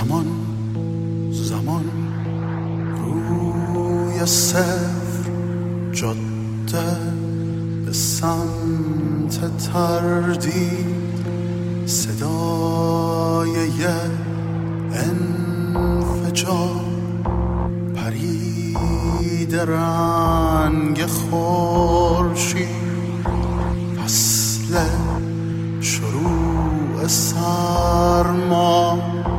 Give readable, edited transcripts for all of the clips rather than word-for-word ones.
زمان روی صفر جاده به سمت تردید صدای انفجار پرید رنگ خورشید فصل شروع سرما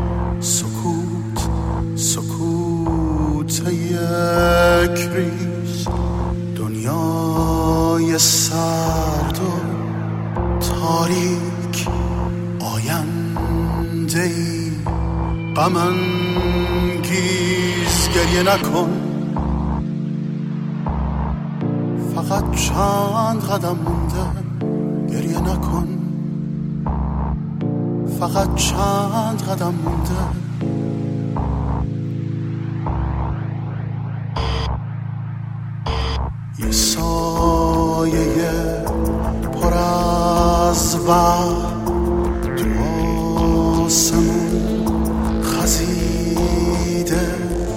سکوت یک ریز دنیای سرد و تاریک آینده‌ای غم انگیز گریه نکن فقط چند قدم مونده گریه نکن فقط چند قدم مونده یه سایه پر از وقت تو آسمون خزیده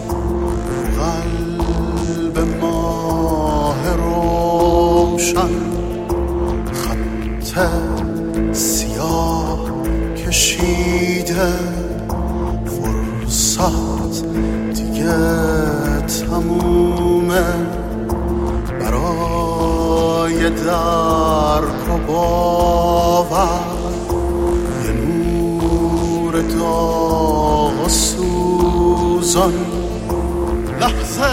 قلب ماه روشن خط سیاه کشیده فرصت دیگه تمومه برای درک و باور یه نور داغ و سوزان لحظه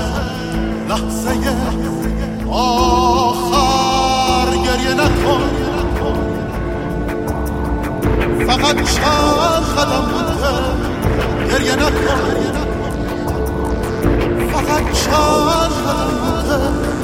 آخر گریه نکن فقط چند قدم مونده گریه نکن فقط چند قدم مونده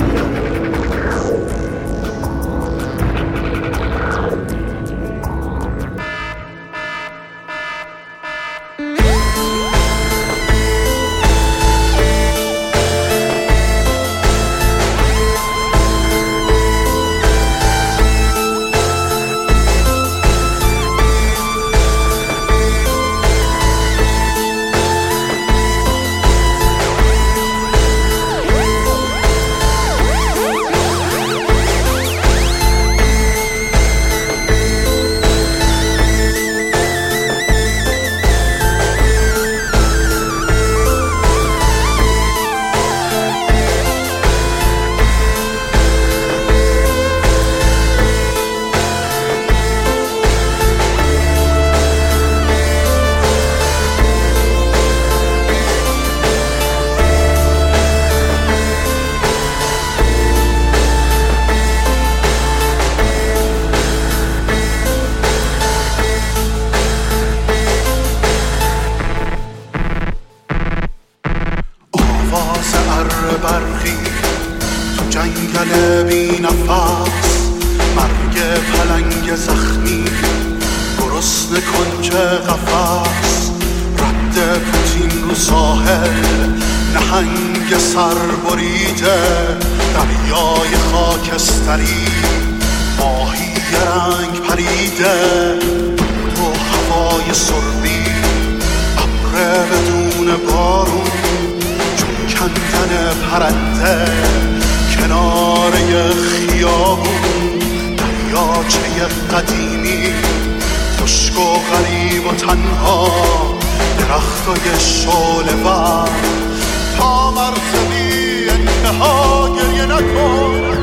برخی تو جنگل بی نفس مرگ پلنگ زخمی گرسنه کنج قفس رد پوتین رو ساحل نهنگ سر بریده دریای خاکستری ماهی رنگ پریده تو هوای سربی ابر بدون بارون کندن پرنده کنار خیابون دریاچه قدیمی خشک و غریب و تنها درختای شعله ور تا مرز بی انتها گریه نکن